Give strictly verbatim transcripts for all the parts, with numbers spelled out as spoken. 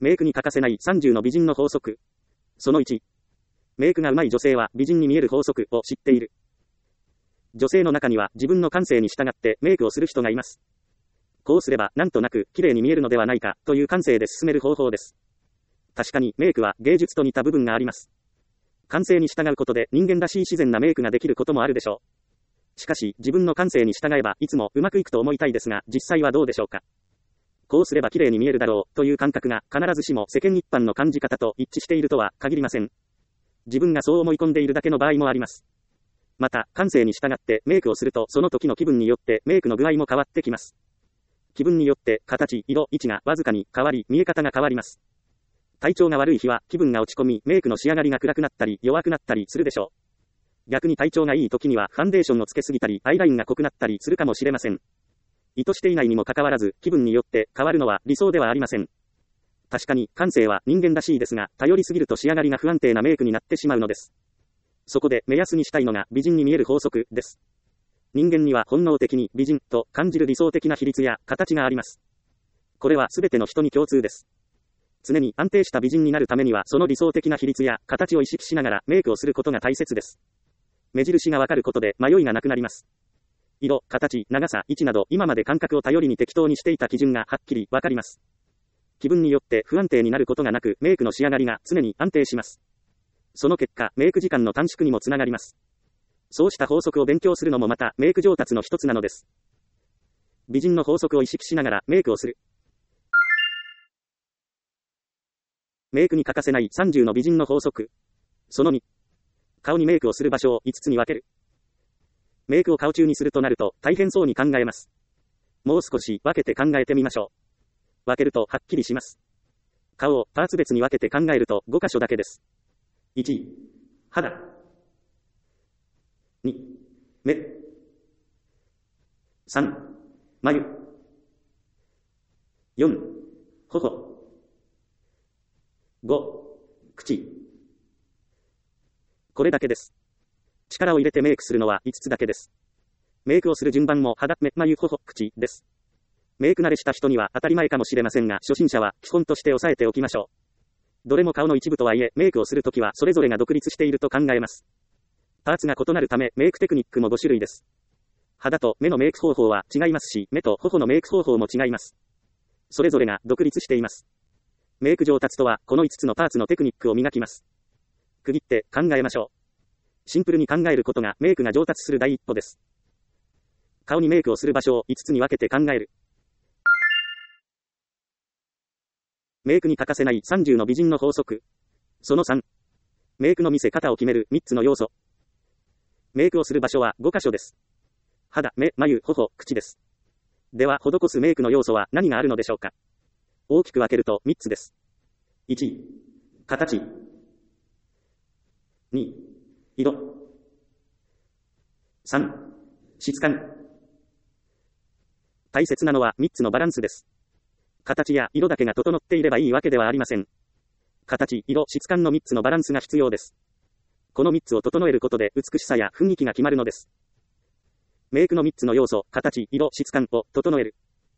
メイクに欠かせないさんじゅうの美人の法則。そのいち。メイクが上手い女性は美人に見える法則を知っている。女性の中には自分の感性に従ってメイクをする人がいます。こうすればなんとなく綺麗に見えるのではないかという感性で進める方法です。確かにメイクは芸術と似た部分があります。感性に従うことで人間らしい自然なメイクができることもあるでしょう。しかし自分の感性に従えばいつもうまくいくと思いたいですが、実際はどうでしょうか。こうすれば綺麗に見えるだろうという感覚が必ずしも世間一般の感じ方と一致しているとは限りません。自分がそう思い込んでいるだけの場合もあります。また、感性に従ってメイクをするとその時の気分によってメイクの具合も変わってきます。気分によって形、色、位置がわずかに変わり見え方が変わります。体調が悪い日は気分が落ち込みメイクの仕上がりが暗くなったり弱くなったりするでしょう。逆に体調がいい時にはファンデーションをつけすぎたりアイラインが濃くなったりするかもしれません。意図していないにもかかわらず気分によって変わるのは理想ではありません。確かに感性は人間らしいですが、頼りすぎると仕上がりが不安定なメイクになってしまうのです。そこで目安にしたいのが美人に見える法則です。人間には本能的に美人と感じる理想的な比率や形があります。これはすべての人に共通です。常に安定した美人になるためにはその理想的な比率や形を意識しながらメイクをすることが大切です。目印がわかることで迷いがなくなります。色、形、長さ、位置など今まで感覚を頼りに適当にしていた基準がはっきりわかります。気分によって不安定になることがなくメイクの仕上がりが常に安定します。その結果メイク時間の短縮にもつながります。そうした法則を勉強するのもまたメイク上達の一つなのです。美人の法則を意識しながらメイクをする。メイクに欠かせないさんじゅうの美人の法則。そのに。顔にメイクをする場所をいつつに分ける。メイクを顔中にするとなると大変そうに考えます。もう少し分けて考えてみましょう。分けるとはっきりします。顔をパーツ別に分けて考えるとご箇所だけです。いち、肌。に、目。さん、眉。よん、頬。ご、口。これだけです。力を入れてメイクするのは5つだけです。メイクをする順番も肌、目、眉、頬、口です。メイク慣れした人には当たり前かもしれませんが、初心者は基本として押さえておきましょう。どれも顔の一部とはいえ、メイクをするときはそれぞれが独立していると考えます。パーツが異なるため、メイクテクニックもご種類です。肌と目のメイク方法は違いますし、目と頬のメイク方法も違います。それぞれが独立しています。メイク上達とは、このいつつのパーツのテクニックを磨きます。区切って考えましょう。シンプルに考えることがメイクが上達する第一歩です。顔にメイクをする場所をいつつに分けて考える。メイクに欠かせないさんじゅうの美人の法則。そのさん。メイクの見せ方を決めるみっつの要素。メイクをする場所はご箇所です。肌、目、眉、頬、口です。では、施すメイクの要素は何があるのでしょうか。大きく分けるとみっつです。いち、形。に、色。さん、質感。大切なのはみっつのバランスです。形や色だけが整っていればいいわけではありません。形、色、質感のみっつのバランスが必要です。このみっつを整えることで美しさや雰囲気が決まるのです。メイクのみっつの要素、形、色、質感を整える。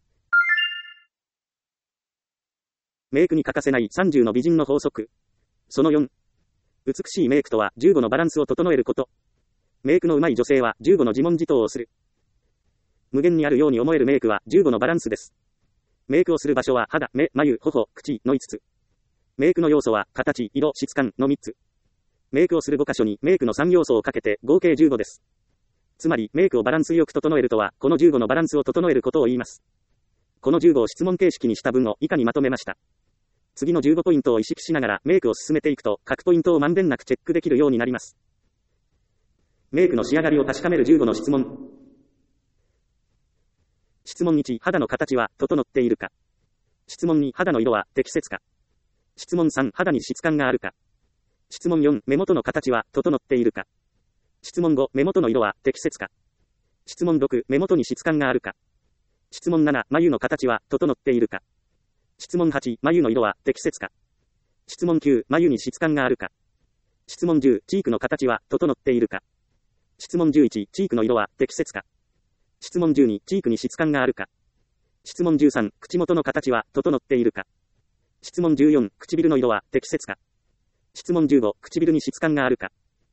メイクに欠かせないさんじゅうの美人の法則。そのよん。美しいメイクとはじゅうごのバランスを整えること。メイクの上手い女性はじゅうごの自問自答をする。無限にあるように思えるメイクはじゅうごのバランスです。メイクをする場所は肌、目、眉、頬、口のいつつ。メイクの要素は形、色、質感のみっつ。メイクをするご箇所にメイクのさん要素をかけて合計じゅうごです。つまりメイクをバランスよく整えるとはこのじゅうごのバランスを整えることを言います。このじゅうごを質問形式にした文を以下にまとめました。次のじゅうごポイントを意識しながらメイクを進めていくと各ポイントをまんべんなくチェックできるようになります。メイクの仕上がりを確かめるじゅうごの質問。質問いち、肌の形は整っているか。質問に、肌の色は適切か。質問さん、肌に質感があるか。質問よん、目元の形は整っているか。質問ご、目元の色は適切か。質問ろく、目元に質感があるか。質問なな、眉の形は整っているか。質問はち、眉の色は適切か。質問きゅう、眉に質感があるか。質問じゅう、チークの形は整っているか。質問じゅういち、チークの色は適切か。質問じゅうに、チークに質感があるか。質問じゅうさん、口元の形は整っているか。 質問じゅうよん、唇の色は適切か。質問じゅうご、唇に質感があるか。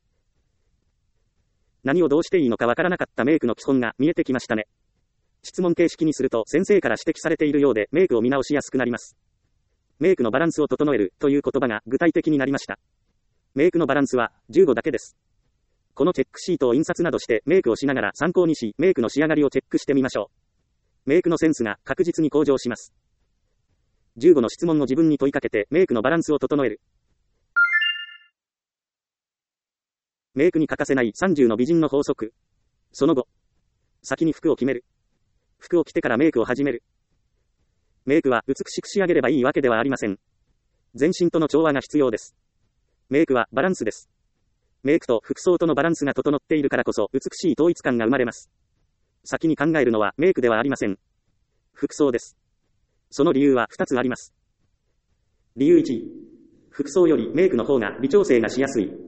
何をどうしていいのかわからなかったメイクの基本が見えてきましたね。質問形式にすると先生から指摘されているようでメイクを見直しやすくなります。メイクのバランスを整えるという言葉が具体的になりました。メイクのバランスはじゅうごだけです。このチェックシートを印刷などしてメイクをしながら参考にし、メイクの仕上がりをチェックしてみましょう。メイクのセンスが確実に向上します。じゅうごの質問を自分に問いかけてメイクのバランスを整える。メイクに欠かせないさんじゅうの美人の法則。そのご、先に服を決める。服を着てからメイクを始める。メイクは美しく仕上げればいいわけではありません。全身との調和が必要です。メイクはバランスです。メイクと服装とのバランスが整っているからこそ美しい統一感が生まれます。先に考えるのはメイクではありません。服装です。その理由はふたつあります。理由いち、服装よりメイクの方が微調整がしやすい。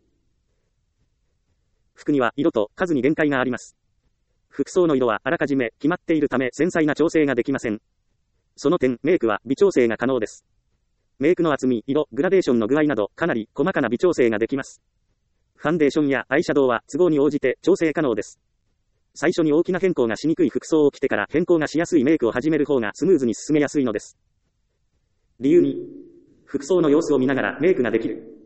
服には色と数に限界があります。服装の色はあらかじめ決まっているため繊細な調整ができません。その点、メイクは微調整が可能です。メイクの厚み、色、グラデーションの具合などかなり細かな微調整ができます。ファンデーションやアイシャドウは都合に応じて調整可能です。最初に大きな変更がしにくい服装を着てから変更がしやすいメイクを始める方がスムーズに進めやすいのです。理由に、服装の様子を見ながらメイクができる。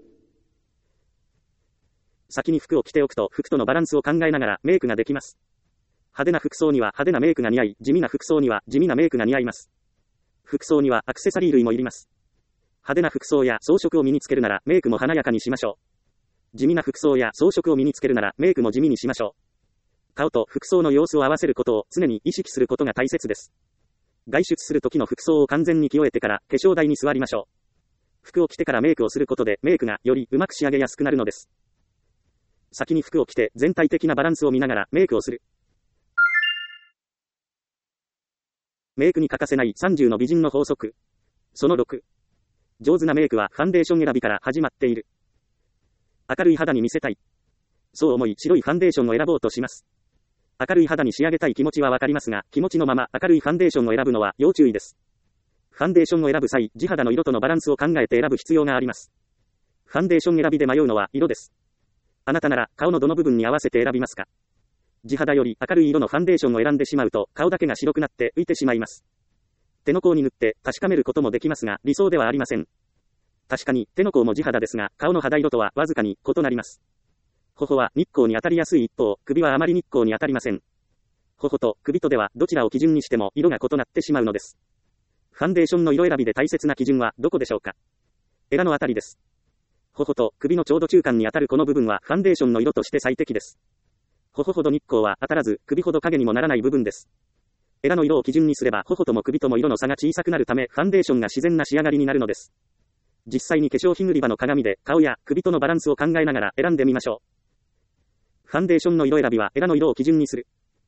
先に服を着ておくと服とのバランスを考えながらメイクができます。派手な服装には派手なメイクが似合い、地味な服装には地味なメイクが似合います。服装にはアクセサリー類もいります。派手な服装や装飾を身につけるならメイクも華やかにしましょう。地味な服装や装飾を身につけるならメイクも地味にしましょう。顔と服装の様子を合わせることを常に意識することが大切です。外出する時の服装を完全に着終えてから化粧台に座りましょう。服を着てからメイクをすることでメイクがよりうまく仕上げやすくなるのです。先に服を着て全体的なバランスを見ながらメイクをする。メイクに欠かせないさんじゅうの美人の法則。そのろく、上手なメイクはファンデーション選びから始まっている。明るい肌に見せたい。そう思い白いファンデーションを選ぼうとします。明るい肌に仕上げたい気持ちはわかりますが、気持ちのまま明るいファンデーションを選ぶのは要注意です。ファンデーションを選ぶ際、地肌の色とのバランスを考えて選ぶ必要があります。ファンデーション選びで迷うのは色です。あなたなら顔のどの部分に合わせて選びますか？地肌より明るい色のファンデーションを選んでしまうと顔だけが白くなって浮いてしまいます。手の甲に塗って確かめることもできますが理想ではありません。確かに手の甲も地肌ですが顔の肌色とはわずかに異なります。頬は日光に当たりやすい一方、首はあまり日光に当たりません。頬と首とではどちらを基準にしても色が異なってしまうのです。ファンデーションの色選びで大切な基準はどこでしょうか？エラのあたりです。頬と首のちょうど中間に当たるこの部分はファンデーションの色として最適です。頬ほど日光は当たらず、首ほど影にもならない部分です。エラの色を基準にすれば頬とも首とも色の差が小さくなるため、ファンデーションが自然な仕上がりになるのです。実際に化粧品売り場の鏡で顔や首とのバランスを考えながら選んでみましょう。ファンデーションの色選びはエラの色を基準にする。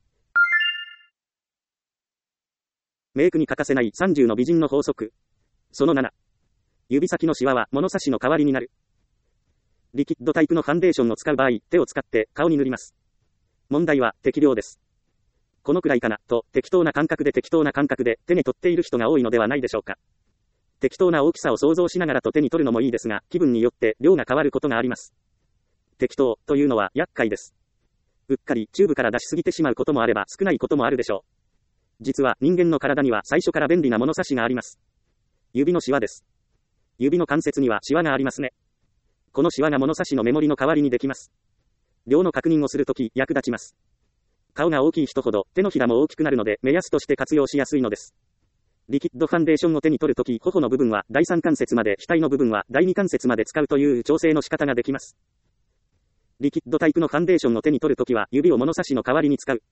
メイクに欠かせないさんじゅうの美人の法則。そのなな、指先のシワは物差しの代わりになる。リキッドタイプのファンデーションを使う場合、手を使って顔に塗ります。問題は適量です。このくらいかなと適当な感覚で適当な感覚で手に取っている人が多いのではないでしょうか。適当な大きさを想像しながらと手に取るのもいいですが、気分によって量が変わることがあります。適当というのは厄介です。うっかりチューブから出しすぎてしまうこともあれば少ないこともあるでしょう。実は人間の体には最初から便利な物差しがあります。指のシワです。指の関節にはシワがありますね。このシワが物差しの目盛りの代わりにできます。量の確認をするとき役立ちます。顔が大きい人ほど手のひらも大きくなるので目安として活用しやすいのです。リキッドファンデーションを手に取るとき、頬の部分は第三関節まで、額の部分は第二関節まで使うという調整の仕方ができます。リキッドタイプのファンデーションを手に取るときは指を物差しの代わりに使う。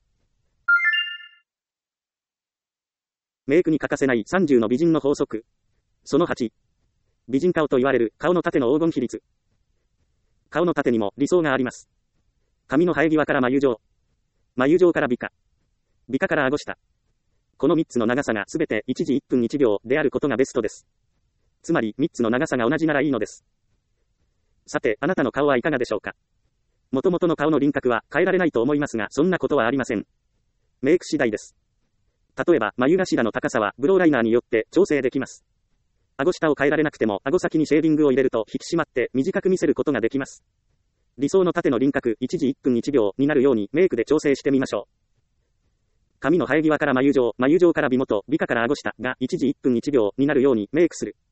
メイクに欠かせないさんじゅうの美人の法則。そのはち、美人顔と言われる顔の縦の黄金比率。顔の縦にも理想があります。髪の生え際から眉状。眉状から美下。美下から顎下。このみっつの長さがすべていちじいっぷんいちびょうであることがベストです。つまりみっつの長さが同じならいいのです。さて、あなたの顔はいかがでしょうか。元々の顔の輪郭は変えられないと思いますが、そんなことはありません。メイク次第です。例えば、眉頭の高さはブローライナーによって調整できます。 顎下を変えられなくても、顎先にシェーディングを入れると引き締まって短く見せることができます。理想の縦の輪郭、一時いっぷんいちびょうになるようにメイクで調整してみましょう。髪の生え際から眉状、眉状から尾元、尾下から顎下が一時いっぷんいちびょうになるようにメイクする。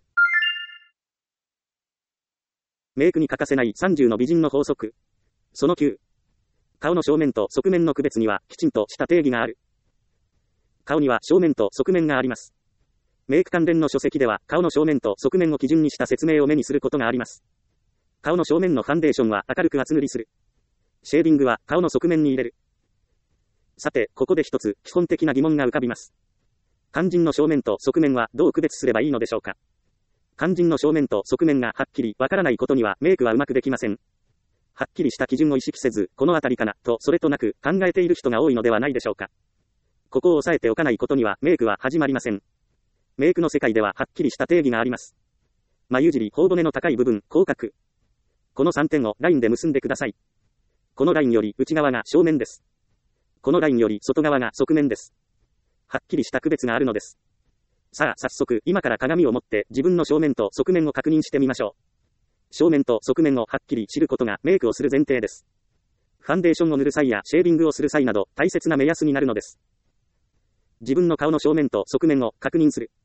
メイクに欠かせないさんじゅうの美人の法則。そのきゅう。顔の正面と側面の区別にはきちんとした定義がある。顔には正面と側面があります。メイク関連の書籍では顔の正面と側面を基準にした説明を目にすることがあります。顔の正面のファンデーションは明るく厚塗りする。シェーディングは顔の側面に入れる。さて、ここで一つ基本的な疑問が浮かびます。肝心の正面と側面はどう区別すればいいのでしょうか。肝心の正面と側面がはっきりわからないことにはメイクはうまくできません。はっきりした基準を意識せず、このあたりかなとそれとなく考えている人が多いのではないでしょうか。ここを押さえておかないことにはメイクは始まりません。メイクの世界でははっきりした定義があります。眉尻、頬骨の高い部分、口角。このさんてんをラインで結んでください。このラインより内側が正面です。このラインより外側が側面です。はっきりした区別があるのです。さあ、早速、今から鏡を持って自分の正面と側面を確認してみましょう。正面と側面をはっきり知ることがメイクをする前提です。ファンデーションを塗る際やシェーディングをする際など大切な目安になるのです。自分の顔の正面と側面を確認する。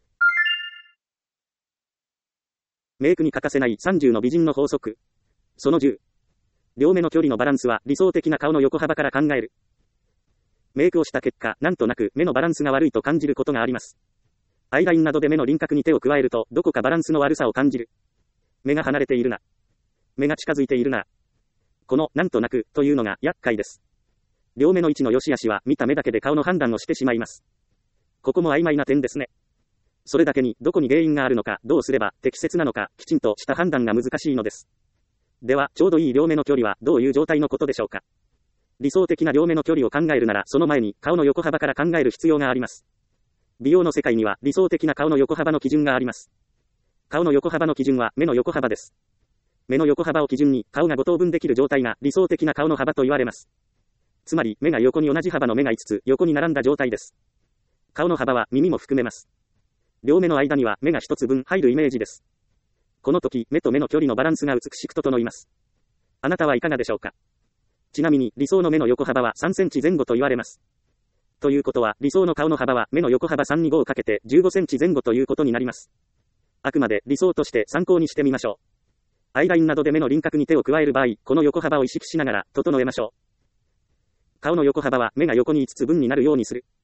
メイクに欠かせないさんじゅうの美人の法則。そのじゅう。両目の距離のバランスは理想的な顔の横幅から考える。メイクをした結果、なんとなく目のバランスが悪いと感じることがあります。アイラインなどで目の輪郭に手を加えると、どこかバランスの悪さを感じる。目が離れているな。目が近づいているな。この、なんとなく、というのが厄介です。両目の位置の良し悪しは見た目だけで顔の判断をしてしまいます。ここも曖昧な点ですね。それだけに、どこに原因があるのか、どうすれば適切なのか、きちんとした判断が難しいのです。では、ちょうどいい両目の距離はどういう状態のことでしょうか。理想的な両目の距離を考えるなら、その前に顔の横幅から考える必要があります。美容の世界には理想的な顔の横幅の基準があります。顔の横幅の基準は目の横幅です。目の横幅を基準に顔がご等分できる状態が理想的な顔の幅と言われます。つまり目が横に同じ幅の目がいつつ横に並んだ状態です。顔の幅は耳も含めます。両目の間には目が一つ分入るイメージです。この時、目と目の距離のバランスが美しく整います。あなたはいかがでしょうか。ちなみに理想の目の横幅はさんセンチぜん後と言われます。ということは理想の顔の幅は目の横幅さんにごをかけてじゅうごセンチぜん後ということになります。あくまで理想として参考にしてみましょう。アイラインなどで目の輪郭に手を加える場合、この横幅を意識しながら整えましょう。顔の横幅は目が横にいつつ分になるようにする。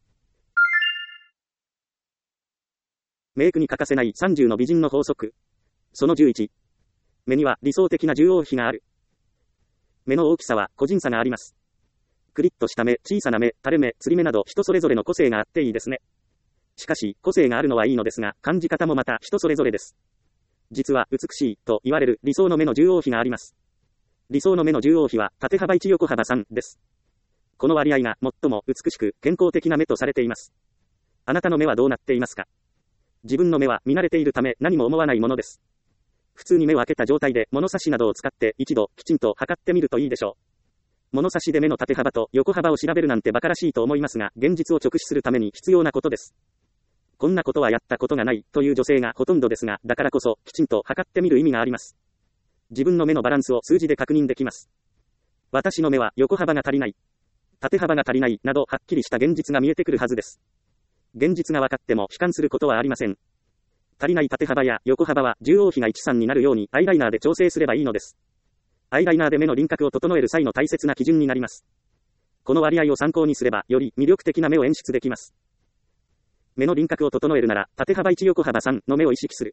メイクに欠かせないさんじゅうの美人の法則。そのじゅういち。目には理想的な重要比がある。目の大きさは個人差があります。クリッとした目、小さな目、垂れ目、つり目など人それぞれの個性があっていいですね。しかし、個性があるのはいいのですが、感じ方もまた人それぞれです。実は美しいと言われる理想の目の重要比があります。理想の目の重要比は縦幅いち横幅さんです。この割合が最も美しく健康的な目とされています。あなたの目はどうなっていますか。自分の目は見慣れているため何も思わないものです。普通に目を開けた状態で物差しなどを使って一度きちんと測ってみるといいでしょう。物差しで目の縦幅と横幅を調べるなんて馬鹿らしいと思いますが、現実を直視するために必要なことです。こんなことはやったことがないという女性がほとんどですが、だからこそきちんと測ってみる意味があります。自分の目のバランスを数字で確認できます。私の目は横幅が足りない、縦幅が足りないなどはっきりした現実が見えてくるはずです。現実が分かっても悲観することはありません。足りない縦幅や横幅は重要比がいちさんになるようにアイライナーで調整すればいいのです。アイライナーで目の輪郭を整える際の大切な基準になります。この割合を参考にすればより魅力的な目を演出できます。目の輪郭を整えるなら縦幅いち横幅さんの目を意識する。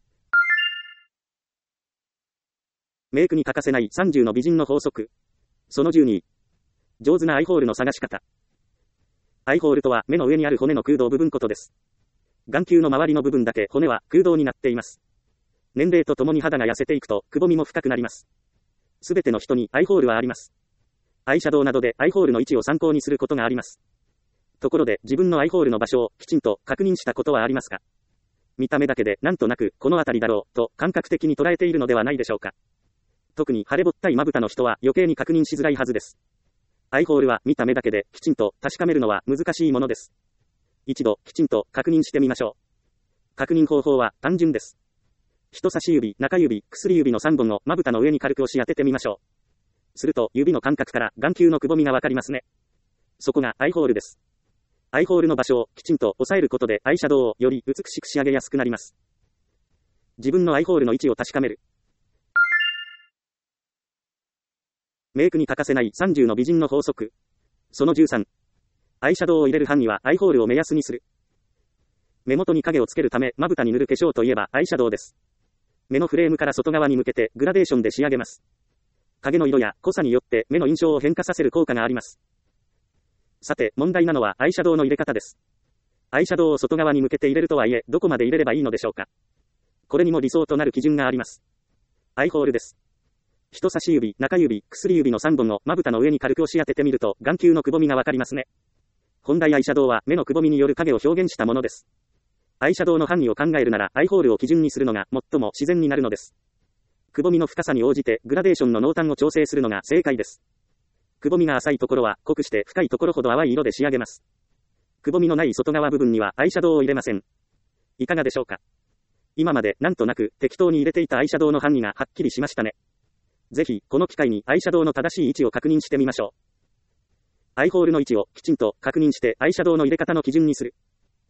メイクに欠かせないさんじゅうの美人の法則。そのじゅうに。上手なアイホールの探し方。アイホールとは目の上にある骨の空洞部分ことです。眼球の周りの部分だけ骨は空洞になっています。年齢とともに肌が痩せていくとくぼみも深くなります。すべての人にアイホールはあります。アイシャドウなどでアイホールの位置を参考にすることがあります。ところで自分のアイホールの場所をきちんと確認したことはありますか。見た目だけでなんとなくこの辺りだろうと感覚的に捉えているのではないでしょうか。特に腫れぼったいまぶたの人は余計に確認しづらいはずです。アイホールは見た目だけできちんと確かめるのは難しいものです。一度きちんと確認してみましょう。 確認方法は単純です。人差し指、中指、薬指のさんぼんをまぶたの上に軽く押し当ててみましょう。すると指の感覚から眼球のくぼみがわかりますね。そこがアイホールです。アイホールの場所をきちんと押さえることでアイシャドウをより美しく仕上げやすくなります。自分のアイホールの位置を確かめる。メイクに欠かせないさんじゅうの美人の法則。そのじゅうさん。アイシャドウを入れる範囲はアイホールを目安にする。目元に影をつけるためまぶたに塗る化粧といえばアイシャドウです。目のフレームから外側に向けてグラデーションで仕上げます。影の色や濃さによって目の印象を変化させる効果があります。さて、問題なのはアイシャドウの入れ方です。アイシャドウを外側に向けて入れるとはいえ、どこまで入れればいいのでしょうか。これにも理想となる基準があります。アイホールです。人差し指、中指、薬指のさんぼんをまぶたの上に軽く押し当ててみると眼球のくぼみがわかりますね。本来アイシャドウは目のくぼみによる影を表現したものです。アイシャドウの範囲を考えるならアイホールを基準にするのが最も自然になるのです。くぼみの深さに応じてグラデーションの濃淡を調整するのが正解です。くぼみが浅いところは濃くして深いところほど淡い色で仕上げます。くぼみのない外側部分にはアイシャドウを入れません。いかがでしょうか。今までなんとなく適当に入れていたアイシャドウの範囲がはっきりしましたね。ぜひこの機会にアイシャドウの正しい位置を確認してみましょう。アイホールの位置をきちんと確認してアイシャドウの入れ方の基準にする。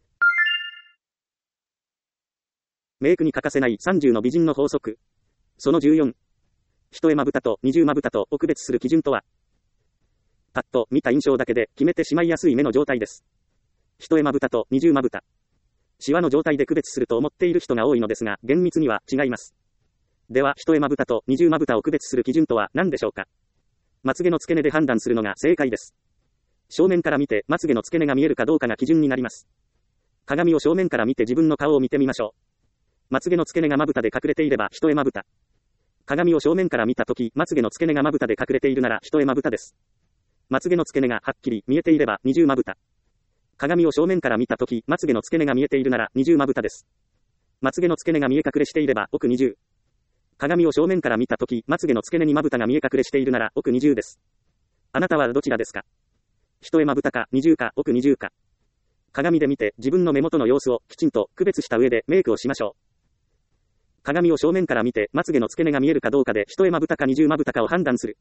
メイクに欠かせないさんじゅうの美人の法則。そのじゅうよん。一重まぶたと二重まぶたとを区別する基準とは。パッと見た印象だけで決めてしまいやすい目の状態です。一重まぶたと二重まぶた。シワの状態で区別すると思っている人が多いのですが、厳密には違います。では、一重まぶたと二重まぶたを区別する基準とは何でしょうか。まつげの付け根で判断するのが正解です。正面から見てまつげの付け根が見えるかどうかが基準になります。鏡を正面から見て自分の顔を見てみましょう。まつげの付け根がまぶたで隠れていれば一重まぶた。鏡を正面から見たとき、まつげの付け根がまぶたで隠れているなら一重まぶたです。まつげの付け根がはっきり見えていれば二重まぶた。鏡を正面から見たとき、まつげの付け根が見えているなら二重まぶたです。まつげの付け根が見え隠れしていれば奥二重。鏡を正面から見たとき、まつげの付け根にまぶたが見え隠れしているなら奥二重です。あなたはどちらですか。一重まぶたか二重か奥二重か。鏡で見て自分の目元の様子をきちんと区別した上でメイクをしましょう。鏡を正面から見てまつげの付け根が見えるかどうかで一重まぶたか二重まぶたかを判断する。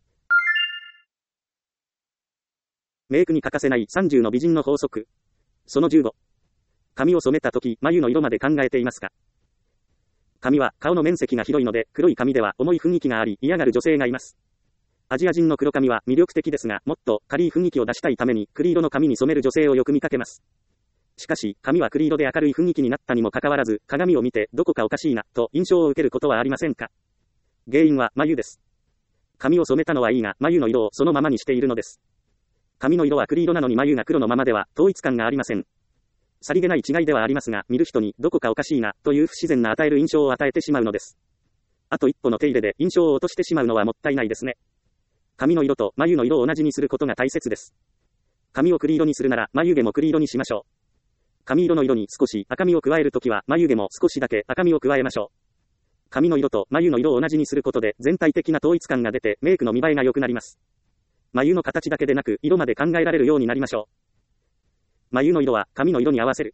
メイクに欠かせないさんじゅうの美人の法則。そのじゅうご。髪を染めたとき、眉の色まで考えていますか。髪は顔の面積が広いので、黒い髪では重い雰囲気があり、嫌がる女性がいます。アジア人の黒髪は魅力的ですが、もっと軽い雰囲気を出したいために、栗色の髪に染める女性をよく見かけます。しかし、髪は栗色で明るい雰囲気になったにもかかわらず、鏡を見てどこかおかしいな、と印象を受けることはありませんか。原因は眉です。髪を染めたのはいいが、眉の色をそのままにしているのです。髪の色は栗色なのに眉が黒のままでは統一感がありません。さりげない違いではありますが、見る人にどこかおかしいなという不自然な与える印象を与えてしまうのです。あと一歩の手入れで印象を落としてしまうのはもったいないですね。髪の色と眉の色を同じにすることが大切です。髪を栗色にするなら眉毛も栗色にしましょう。髪色の色に少し赤みを加えるときは眉毛も少しだけ赤みを加えましょう。髪の色と眉の色を同じにすることで全体的な統一感が出てメイクの見栄えが良くなります。眉の形だけでなく色まで考えられるようになりましょう。眉の色は髪の色に合わせる。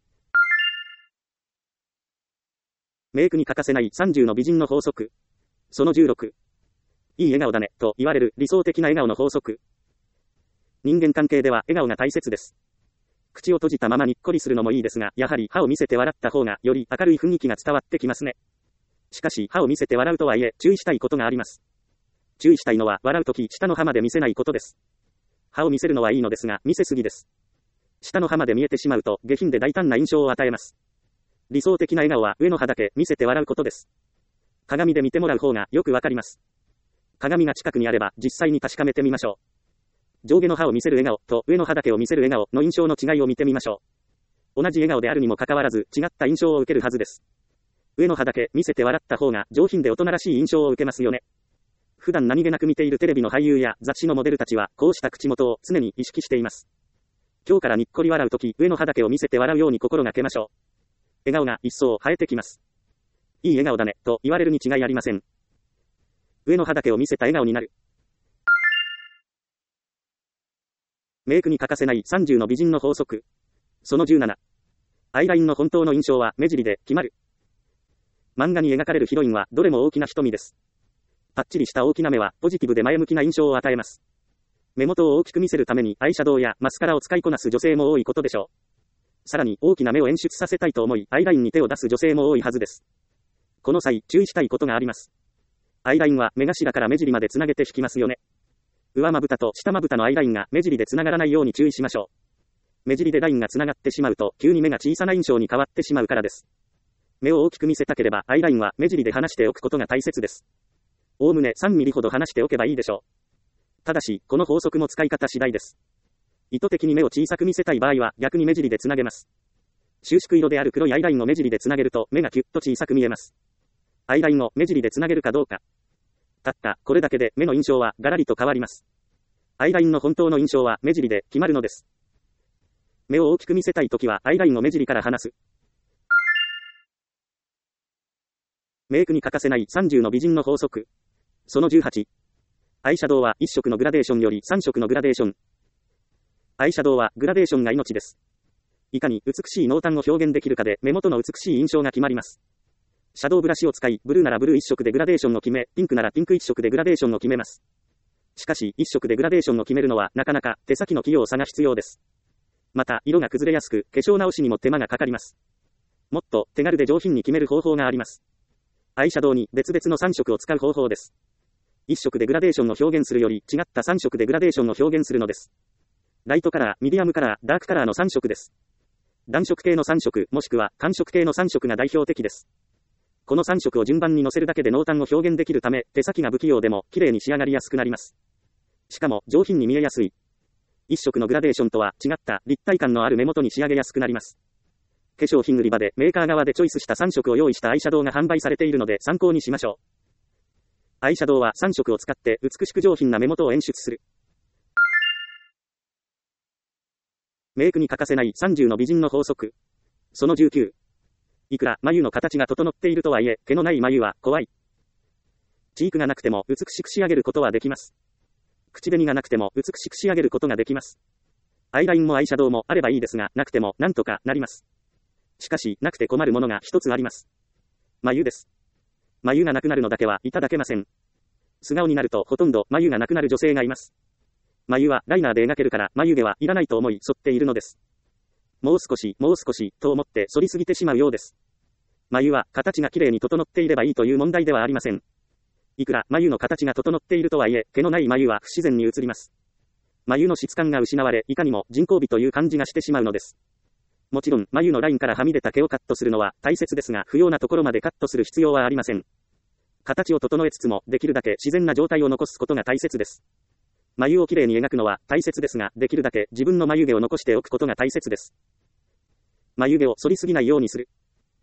メイクに欠かせないさんじゅうの美人の法則。そのじゅうろく。いい笑顔だね、と言われる理想的な笑顔の法則。人間関係では笑顔が大切です。口を閉じたままにっこりするのもいいですが、やはり歯を見せて笑った方がより明るい雰囲気が伝わってきますね。しかし歯を見せて笑うとはいえ注意したいことがあります。注意したいのは笑うとき下の歯まで見せないことです。歯を見せるのはいいのですが見せすぎです。下の歯まで見えてしまうと下品で大胆な印象を与えます。理想的な笑顔は上の歯だけ見せて笑うことです。鏡で見てもらう方がよくわかります。鏡が近くにあれば実際に確かめてみましょう。上下の歯を見せる笑顔と上の歯だけを見せる笑顔の印象の違いを見てみましょう。同じ笑顔であるにもかかわらず違った印象を受けるはずです。上の歯だけ見せて笑った方が上品で大人らしい印象を受けますよね。普段何気なく見ているテレビの俳優や雑誌のモデルたちはこうした口元を常に意識しています。今日からにっこり笑うとき上の歯だけを見せて笑うように心がけましょう。笑顔が一層映えてきます。いい笑顔だねと言われるに違いありません。上の歯だけを見せた笑顔になる。メイクに欠かせないさんじゅうの美人の法則。そのじゅうなな。 アイラインの本当の印象は目尻で決まる。漫画に描かれるヒロインはどれも大きな瞳です。パッチリした大きな目はポジティブで前向きな印象を与えます。目元を大きく見せるためにアイシャドウやマスカラを使いこなす女性も多いことでしょう。さらに大きな目を演出させたいと思いアイラインに手を出す女性も多いはずです。この際注意したいことがあります。アイラインは目頭から目尻までつなげて引きますよね。上まぶたと下まぶたのアイラインが目尻でつながらないように注意しましょう。目尻でラインがつながってしまうと急に目が小さな印象に変わってしまうからです。目を大きく見せたければアイラインは目尻で離しておくことが大切です。おおむねさんミリほど離しておけばいいでしょう。ただし、この法則も使い方次第です。意図的に目を小さく見せたい場合は逆に目尻でつなげます。収縮色である黒いアイラインを目尻でつなげると目がキュッと小さく見えます。アイラインを目尻でつなげるかどうか。たったこれだけで目の印象はガラリと変わります。アイラインの本当の印象は目尻で決まるのです。目を大きく見せたいときはアイラインを目尻から離す。メイクに欠かせないさんじゅうの美人の法則。そのじゅうはち。アイシャドウはいっ色のグラデーションよりさん色のグラデーション。アイシャドウはグラデーションが命です。いかに美しい濃淡を表現できるかで目元の美しい印象が決まります。シャドウブラシを使い、ブルーならブルー一色でグラデーションを決め、ピンクならピンク一色でグラデーションを決めます。しかし、一色でグラデーションを決めるのはなかなか手先の器用さが必要です。また、色が崩れやすく、化粧直しにも手間がかかります。もっと手軽で上品に決める方法があります。アイシャドウに別々のさん色を使う方法です。一色でグラデーションを表現するより違ったさん色でグラデーションを表現するのです。ライトカラー、ミディアムカラー、ダークカラーのさん色です。暖色系のさん色、もしくは寒色系のさん色が代表的です。このさん色を順番に乗せるだけで濃淡を表現できるため、手先が不器用でも綺麗に仕上がりやすくなります。しかも上品に見えやすい。一色のグラデーションとは違った立体感のある目元に仕上げやすくなります。化粧品売り場でメーカー側でチョイスしたさん色を用意したアイシャドウが販売されているので参考にしましょう。アイシャドウはさん色を使って美しく上品な目元を演出する。メイクに欠かせないさんじゅうの美人の法則。そのじゅうきゅう。いくら眉の形が整っているとはいえ、毛のない眉は怖い。チークがなくても美しく仕上げることはできます。口紅がなくても美しく仕上げることができます。アイラインもアイシャドウもあればいいですが、なくてもなんとかなります。しかし、なくて困るものが一つあります。眉です。眉がなくなるのだけはいただけません。素顔になるとほとんど眉がなくなる女性がいます。眉はライナーで描けるから眉毛はいらないと思い剃っているのです。もう少し、もう少し、と思って剃りすぎてしまうようです。眉は形が綺麗に整っていればいいという問題ではありません。いくら眉の形が整っているとはいえ、毛のない眉は不自然に映ります。眉の質感が失われ、いかにも人工美という感じがしてしまうのです。もちろん、眉のラインからはみ出た毛をカットするのは大切ですが、不要なところまでカットする必要はありません。形を整えつつも、できるだけ自然な状態を残すことが大切です。眉をきれいに描くのは大切ですが、できるだけ自分の眉毛を残しておくことが大切です。眉毛を剃りすぎないようにする。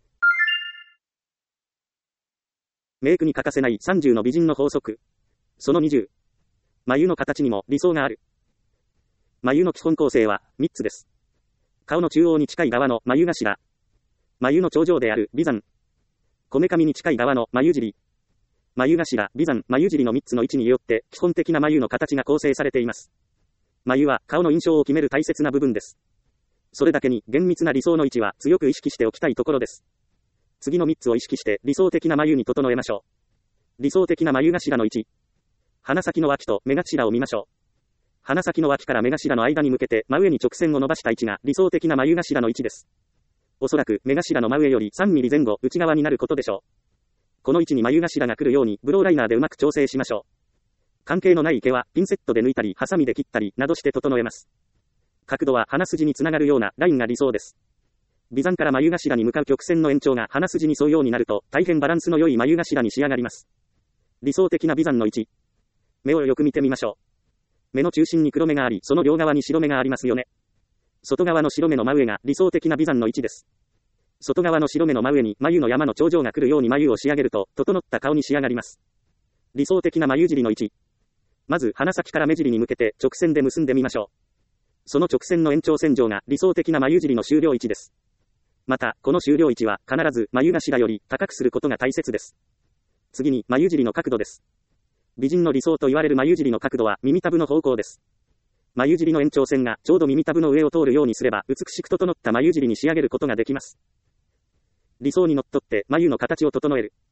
メイクに欠かせないさんじゅうの美人の法則。そのにじゅう。眉の形にも理想がある。眉の基本構成はみっつです。顔の中央に近い側の眉頭。眉の頂上である眉山。こめかみに近い側の眉尻。眉頭、眉山、眉尻のみっつの位置によって基本的な眉の形が構成されています。眉は顔の印象を決める大切な部分です。それだけに厳密な理想の位置は強く意識しておきたいところです。次のみっつを意識して理想的な眉に整えましょう。理想的な眉頭の位置。鼻先の脇と目頭を見ましょう。鼻先の脇から目頭の間に向けて真上に直線を伸ばした位置が理想的な眉頭の位置です。おそらく目頭の真上よりさんミリ前後内側になることでしょう。この位置に眉頭が来るようにブローライナーでうまく調整しましょう。関係のない毛はピンセットで抜いたりハサミで切ったりなどして整えます。角度は鼻筋につながるようなラインが理想です。眉山から眉頭に向かう曲線の延長が鼻筋に沿うようになると大変バランスの良い眉頭に仕上がります。理想的な眉山の位置。目をよく見てみましょう。目の中心に黒目があり、その両側に白目がありますよね。外側の白目の真上が理想的な眉山の位置です。外側の白目の真上に眉の山の頂上が来るように眉を仕上げると整った顔に仕上がります。理想的な眉尻の位置。まず鼻先から目尻に向けて直線で結んでみましょう。その直線の延長線上が理想的な眉尻の終了位置です。また、この終了位置は必ず眉頭より高くすることが大切です。次に眉尻の角度です。美人の理想と言われる眉尻の角度は耳たぶの方向です。 眉尻の延長線がちょうど耳たぶの上を通るようにすれば美しく整った眉尻に仕上げることができます。理想にのっとって眉の形を整える。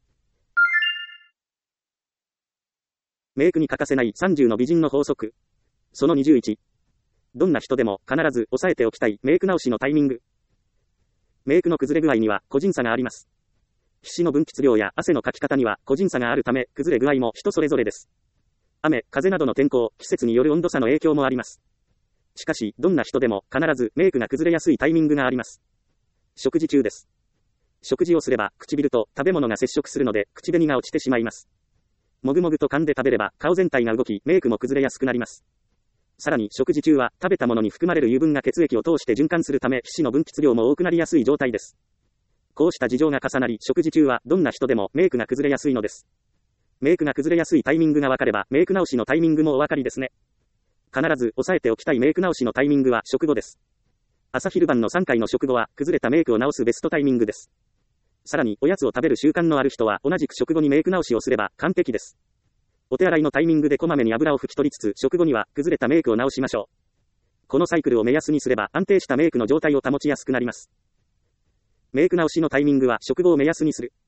メイクに欠かせないさんじゅうの美人の法則。そのにじゅういち。どんな人でも必ず押さえておきたいメイク直しのタイミング。メイクの崩れ具合には個人差があります。皮脂の分泌量や汗のかき方には個人差があるため、崩れ具合も人それぞれです。雨、風などの天候、季節による温度差の影響もあります。しかし、どんな人でも必ずメイクが崩れやすいタイミングがあります。食事中です。食事をすれば唇と食べ物が接触するので口紅が落ちてしまいます。もぐもぐと噛んで食べれば顔全体が動きメイクも崩れやすくなります。さらに食事中は食べたものに含まれる油分が血液を通して循環するため皮脂の分泌量も多くなりやすい状態です。こうした事情が重なり食事中はどんな人でもメイクが崩れやすいのです。メイクが崩れやすいタイミングが分かればメイク直しのタイミングもお分かりですね。必ず押さえておきたいメイク直しのタイミングは食後です。朝昼晩のさんかいの食後は崩れたメイクを直すベストタイミングです。さらにおやつを食べる習慣のある人は同じく食後にメイク直しをすれば完璧です。お手洗いのタイミングでこまめに油を拭き取りつつ食後には崩れたメイクを直しましょう。このサイクルを目安にすれば安定したメイクの状態を保ちやすくなります。メイク直しのタイミングは食後を目安にする。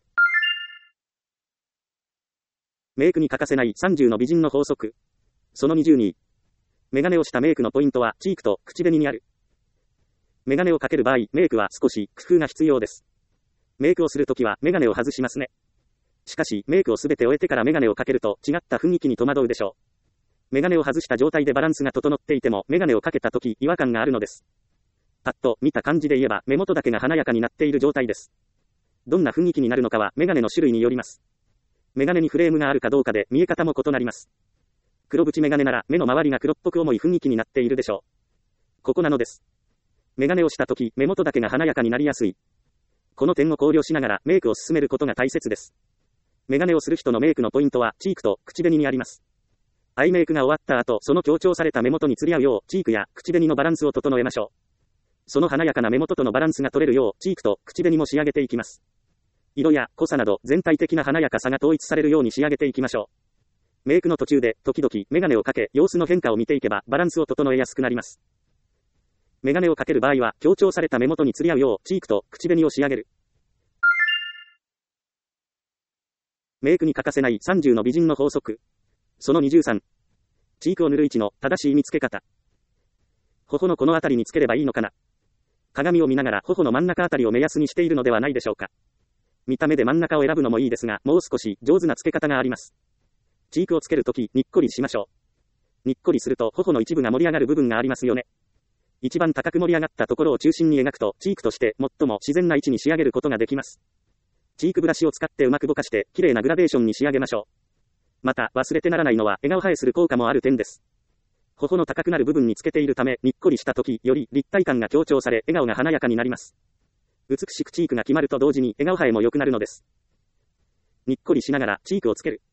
メイクに欠かせないさんじゅうの美人の法則。そのにじゅうに。メガネをしたメイクのポイントはチークと口紅にある。メガネをかける場合、メイクは少し工夫が必要です。メイクをするときはメガネを外しますね。しかし、メイクをすべて終えてからメガネをかけると違った雰囲気に戸惑うでしょう。メガネを外した状態でバランスが整っていてもメガネをかけたとき違和感があるのです。パッと見た感じで言えば目元だけが華やかになっている状態です。どんな雰囲気になるのかはメガネの種類によります。メガネにフレームがあるかどうかで見え方も異なります。黒縁メガネなら目の周りが黒っぽく重い雰囲気になっているでしょう。ここなのです。メガネをしたとき目元だけが華やかになりやすい。この点を考慮しながらメイクを進めることが大切です。メガネをする人のメイクのポイントはチークと口紅にあります。アイメイクが終わった後、その強調された目元に釣り合うようチークや口紅のバランスを整えましょう。その華やかな目元とのバランスが取れるようチークと口紅も仕上げていきます。色や濃さなど全体的な華やかさが統一されるように仕上げていきましょう。メイクの途中で時々メガネをかけ様子の変化を見ていけばバランスを整えやすくなります。メガネをかける場合は強調された目元に釣り合うようチークと口紅を仕上げる。メイクに欠かせないさんじゅうの美人の法則。そのにじゅうさん。チークを塗る位置の正しい見つけ方。頬のこの辺りにつければいいのかな。鏡を見ながら頬の真ん中あたりを目安にしているのではないでしょうか。見た目で真ん中を選ぶのもいいですが、もう少し上手なつけ方があります。チークをつけるとき、にっこりしましょう。にっこりすると頬の一部が盛り上がる部分がありますよね。一番高く盛り上がったところを中心に描くと、チークとして最も自然な位置に仕上げることができます。チークブラシを使ってうまくぼかして、綺麗なグラデーションに仕上げましょう。また、忘れてならないのは、笑顔映えする効果もある点です。頬の高くなる部分につけているため、にっこりしたとき、より立体感が強調され、笑顔が華やかになります。美しくチークが決まると同時に、笑顔映えも良くなるのです。にっこりしながら、チークをつける。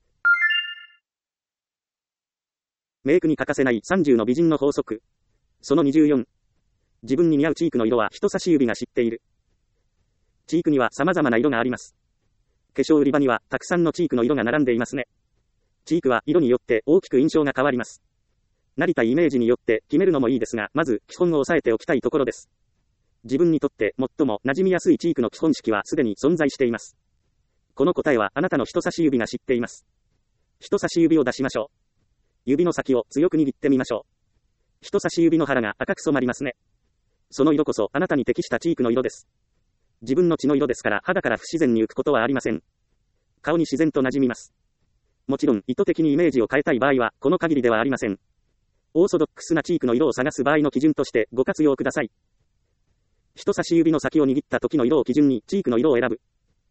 メイクに欠かせないさんじゅうの美人の法則。そのにじゅうよん。自分に似合うチークの色は人差し指が知っている。チークには様々な色があります。化粧売り場にはたくさんのチークの色が並んでいますね。チークは色によって大きく印象が変わります。なりたいイメージによって決めるのもいいですが、まず基本を押さえておきたいところです。自分にとって最も馴染みやすいチークの基本式はすでに存在しています。この答えはあなたの人差し指が知っています。人差し指を出しましょう。指の先を強く握ってみましょう。人差し指の腹が赤く染まりますね。その色こそあなたに適したチークの色です。自分の血の色ですから肌から不自然に浮くことはありません。顔に自然と馴染みます。もちろん意図的にイメージを変えたい場合はこの限りではありません。オーソドックスなチークの色を探す場合の基準としてご活用ください。人差し指の先を握った時の色を基準にチークの色を選ぶ。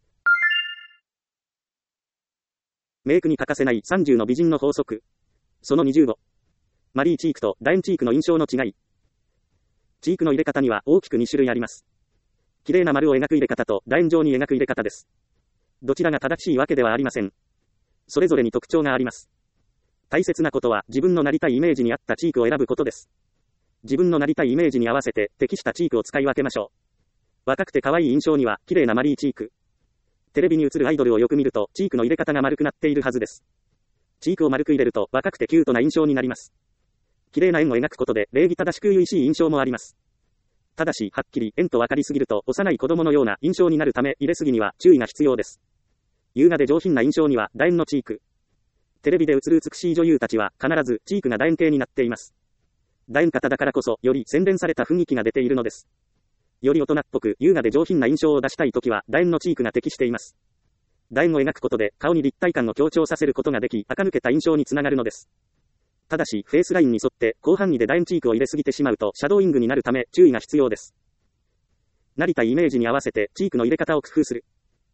メイクに欠かせないさんじゅうの美人の法則。そのにじゅうご。マリーチークと楕円チークの印象の違い。チークの入れ方には大きくに種類あります。綺麗な丸を描く入れ方と楕円状に描く入れ方です。どちらが正しいわけではありません。それぞれに特徴があります。大切なことは自分のなりたいイメージに合ったチークを選ぶことです。自分のなりたいイメージに合わせて適したチークを使い分けましょう。若くて可愛い印象には綺麗なマリーチーク。テレビに映るアイドルをよく見るとチークの入れ方が丸くなっているはずです。チークを丸く入れると若くてキュートな印象になります。 綺麗な円を描くことで礼儀正しく優しい印象もあります。ただし、はっきり円と分かりすぎると幼い子供のような印象になるため入れすぎには注意が必要です。優雅で上品な印象には楕円のチーク。テレビで映る美しい女優たちは必ずチークが楕円形になっています。楕円型だからこそより洗練された雰囲気が出ているのです。より大人っぽく優雅で上品な印象を出したいときは楕円のチークが適しています。楕円を描くことで顔に立体感を強調させることができ、垢抜けた印象につながるのです。ただし、フェイスラインに沿って広範囲で楕円チークを入れすぎてしまうとシャドーイングになるため注意が必要です。なりたいイメージに合わせてチークの入れ方を工夫する。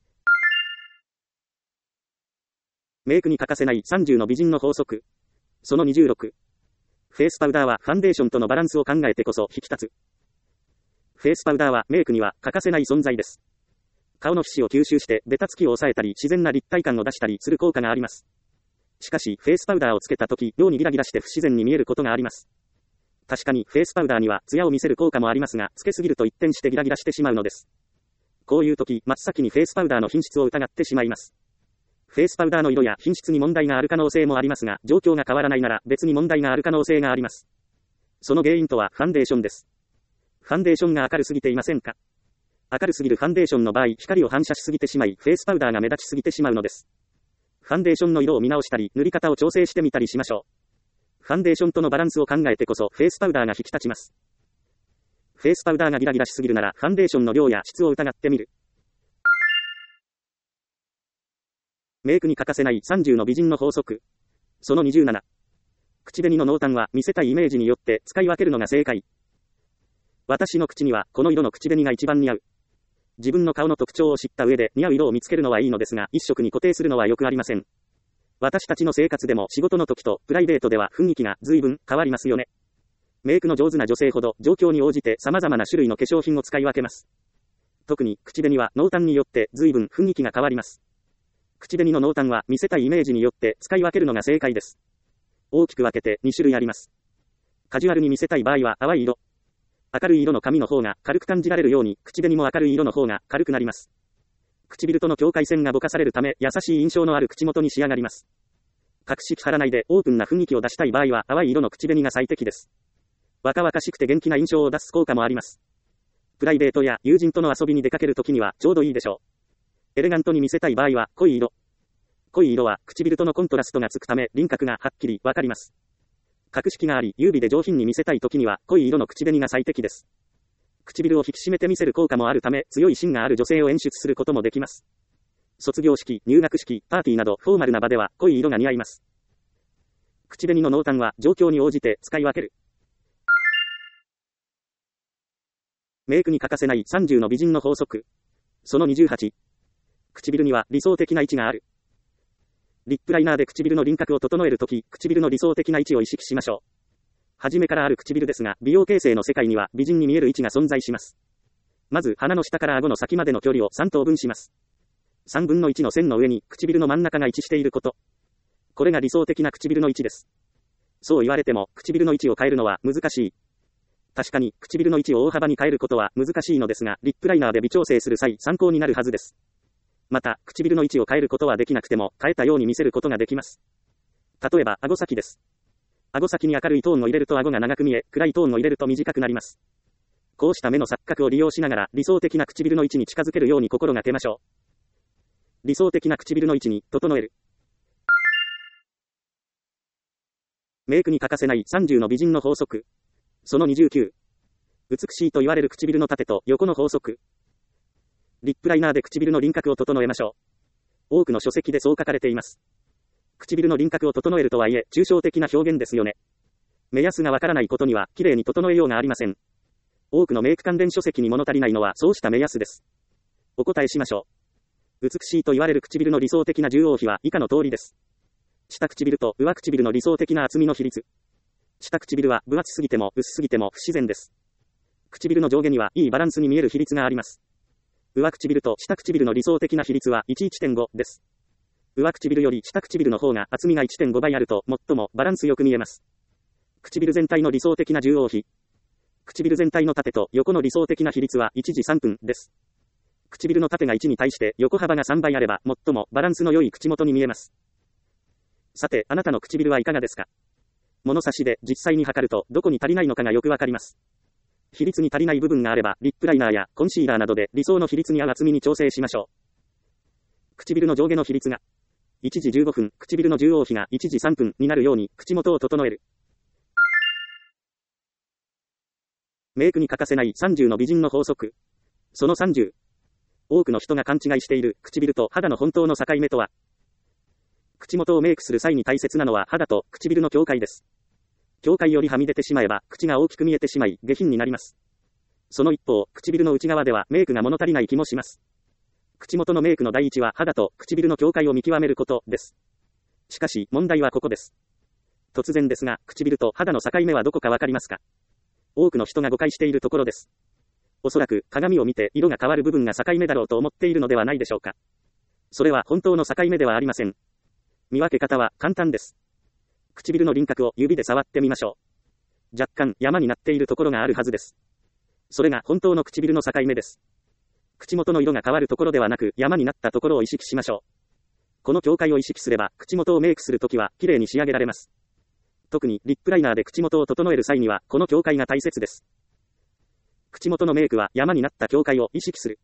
メイクに欠かせないさんじゅうの美人の法則。そのにじゅうろく。フェイスパウダーはファンデーションとのバランスを考えてこそ引き立つ。フェイスパウダーはメイクには欠かせない存在です。顔の皮脂を吸収してベタつきを抑えたり自然な立体感を出したりする効果があります。しかし、フェイスパウダーをつけたとき、妙にギラギラして不自然に見えることがあります。確かに、フェイスパウダーには、艶を見せる効果もありますが、つけすぎると一転してギラギラしてしまうのです。こういうとき、真っ先にフェイスパウダーの品質を疑ってしまいます。フェイスパウダーの色や品質に問題がある可能性もありますが、状況が変わらないなら、別に問題がある可能性があります。その原因とは、ファンデーションです。ファンデーションが明るすぎていませんか？明るすぎるファンデーションの場合、光を反射しすぎてしまい、フェイスパウダーが目立ちすぎてしまうのです。ファンデーションの色を見直したり、塗り方を調整してみたりしましょう。ファンデーションとのバランスを考えてこそ、フェイスパウダーが引き立ちます。フェイスパウダーがギラギラしすぎるなら、ファンデーションの量や質を疑ってみる。メイクに欠かせないさんじゅうの美人の法則。そのにじゅうなな。口紅の濃淡は見せたいイメージによって使い分けるのが正解。私の口にはこの色の口紅が一番似合う。自分の顔の特徴を知った上で似合う色を見つけるのはいいのですが、一色に固定するのはよくありません。私たちの生活でも仕事の時とプライベートでは雰囲気が随分変わりますよね。メイクの上手な女性ほど状況に応じて様々な種類の化粧品を使い分けます。特に口紅は濃淡によって随分雰囲気が変わります。口紅の濃淡は見せたいイメージによって使い分けるのが正解です。大きく分けてに種類あります。カジュアルに見せたい場合は淡い色。明るい色の髪の方が軽く感じられるように、口紅も明るい色の方が軽くなります。唇との境界線がぼかされるため、優しい印象のある口元に仕上がります。隠しき張らないでオープンな雰囲気を出したい場合は、淡い色の口紅が最適です。若々しくて元気な印象を出す効果もあります。プライベートや友人との遊びに出かけるときにはちょうどいいでしょう。エレガントに見せたい場合は、濃い色。濃い色は唇とのコントラストがつくため、輪郭がはっきりわかります。格式があり、優美で上品に見せたいときには、濃い色の口紅が最適です。唇を引き締めて見せる効果もあるため、強い芯がある女性を演出することもできます。卒業式、入学式、パーティーなど、フォーマルな場では、濃い色が似合います。口紅の濃淡は、状況に応じて使い分ける。メイクに欠かせないさんじゅうの美人の法則。そのにじゅうはち。唇には理想的な位置がある。リップライナーで唇の輪郭を整えるとき、唇の理想的な位置を意識しましょう。初めからある唇ですが、美容形成の世界には美人に見える位置が存在します。まず、鼻の下から顎の先までの距離をさん等分します。さんぶんのいちの線の上に唇の真ん中が位置していること。これが理想的な唇の位置です。そう言われても、唇の位置を変えるのは難しい。確かに、唇の位置を大幅に変えることは難しいのですが、リップライナーで微調整する際、参考になるはずです。また、唇の位置を変えることはできなくても、変えたように見せることができます。例えば、顎先です。顎先に明るいトーンを入れると顎が長く見え、暗いトーンを入れると短くなります。こうした目の錯覚を利用しながら、理想的な唇の位置に近づけるように心がけましょう。理想的な唇の位置に、整える。メイクに欠かせないさんじゅうの美人の法則。そのにじゅうきゅう。美しいと言われる唇の縦と横の法則。リップライナーで唇の輪郭を整えましょう。多くの書籍でそう書かれています。唇の輪郭を整えるとはいえ、抽象的な表現ですよね。目安がわからないことには、綺麗に整えようがありません。多くのメイク関連書籍に物足りないのは、そうした目安です。お答えしましょう。美しいと言われる唇の理想的な重要比は以下の通りです。下唇と上唇の理想的な厚みの比率。下唇は分厚すぎても薄すぎても不自然です。唇の上下にはいいバランスに見える比率があります。上唇と下唇の理想的な比率は いちいちてんご です。上唇より下唇の方が厚みが いってんご 倍あると最もバランスよく見えます。唇全体の理想的な重要比。唇全体の縦と横の理想的な比率はいちじさんぷんです。唇の縦がいちに対して横幅がさんばいあれば最もバランスの良い口元に見えます。さて、あなたの唇はいかがですか？ 物差しで実際に測るとどこに足りないのかがよくわかります。比率に足りない部分があれば、リップライナーやコンシーラーなどで理想の比率に合う厚みに調整しましょう。唇の上下の比率がいちじじゅうごふん、唇の中央比がいちじさんぷんになるように口元を整える。メイクに欠かせないさんじゅうの美人の法則。そのさんじゅう。多くの人が勘違いしている唇と肌の本当の境目とは。口元をメイクする際に大切なのは肌と唇の境界です。境界よりはみ出てしまえば口が大きく見えてしまい下品になります。その一方、唇の内側ではメイクが物足りない気もします。口元のメイクの第一は肌と唇の境界を見極めることです。しかし問題はここです。突然ですが、唇と肌の境目はどこかわかりますか？多くの人が誤解しているところです。おそらく鏡を見て色が変わる部分が境目だろうと思っているのではないでしょうか。それは本当の境目ではありません。見分け方は簡単です。唇の輪郭を指で触ってみましょう。若干山になっているところがあるはずです。それが本当の唇の境目です。口元の色が変わるところではなく山になったところを意識しましょう。この境界を意識すれば口元をメイクするときは綺麗に仕上げられます。特にリップライナーで口元を整える際にはこの境界が大切です。口元のメイクは山になった境界を意識する。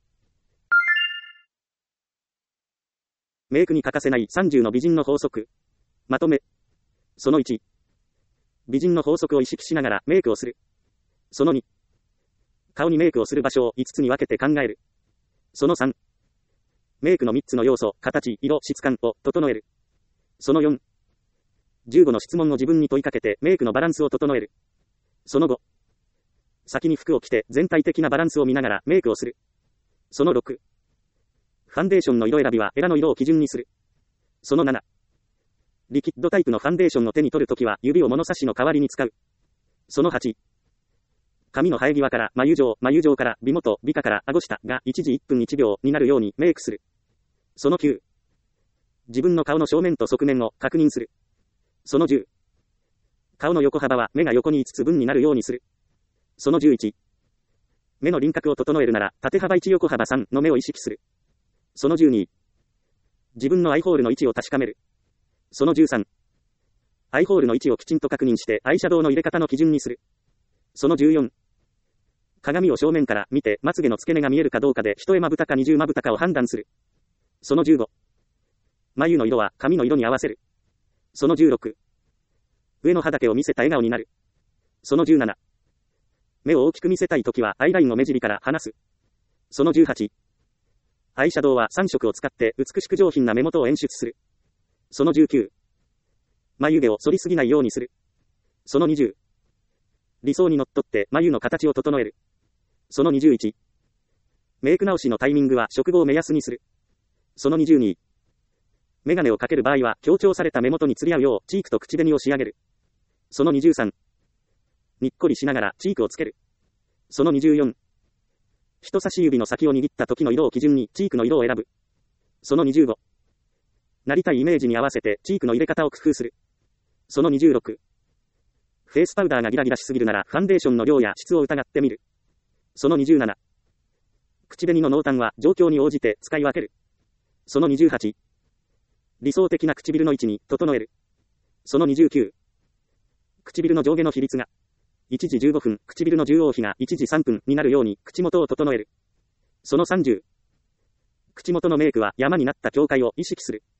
メイクに欠かせないさんじゅうの美人の法則。まとめ。そのいち。美人の法則を意識しながらメイクをする。そのに。顔にメイクをする場所をいつつに分けて考える。そのさん。メイクのみっつの要素、形、色、質感を整える。そのよん。じゅうごの質問を自分に問いかけてメイクのバランスを整える。そのご。先に服を着て全体的なバランスを見ながらメイクをする。そのろく。ファンデーションの色選びはエラの色を基準にする。そのなな。リキッドタイプのファンデーションを手に取るときは指を物差しの代わりに使う。そのはち。髪の生え際から眉上、眉上から鼻元、鼻下から顎下がいちじいっぷんいちびょうになるようにメイクする。そのきゅう。自分の顔の正面と側面を確認する。そのじゅう。顔の横幅は目が横にいつつ分になるようにする。そのじゅういち。目の輪郭を整えるなら縦幅いち横幅さんの目を意識する。そのじゅうに。自分のアイホールの位置を確かめる。そのじゅうさん。アイホールの位置をきちんと確認してアイシャドウの入れ方の基準にする。そのじゅうよん。鏡を正面から見てまつげの付け根が見えるかどうかで一重まぶたか二重まぶたかを判断する。そのじゅうご。眉の色は髪の色に合わせる。そのじゅうろく。上の歯だけを見せた笑顔になる。そのじゅうなな。目を大きく見せたいときはアイラインを目尻から離す。そのじゅうはち。アイシャドウはさんしょくを使って美しく上品な目元を演出する。そのじゅうきゅう。眉毛を反りすぎないようにする。そのにじゅう。理想にのっとって眉の形を整える。そのにじゅういち。メイク直しのタイミングは食後を目安にする。そのにじゅうに。メガネをかける場合は強調された目元に釣り合うようチークと口紅を仕上げる。そのにじゅうさん。にっこりしながらチークをつける。そのにじゅうよん。人差し指の先を握った時の色を基準にチークの色を選ぶ。そのにじゅうご。なりたいイメージに合わせてチークの入れ方を工夫する。そのにじゅうろく。フェイスパウダーがギラギラしすぎるならファンデーションの量や質を疑ってみる。そのにじゅうなな。口紅の濃淡は状況に応じて使い分ける。そのにじゅうはち。理想的な唇の位置に整える。そのにじゅうきゅう。唇の上下の比率がいちじじゅうごふん、唇の中央比がいちじさんぷんになるように口元を整える。そのさんじゅう。口元のメイクは山になった境界を意識する。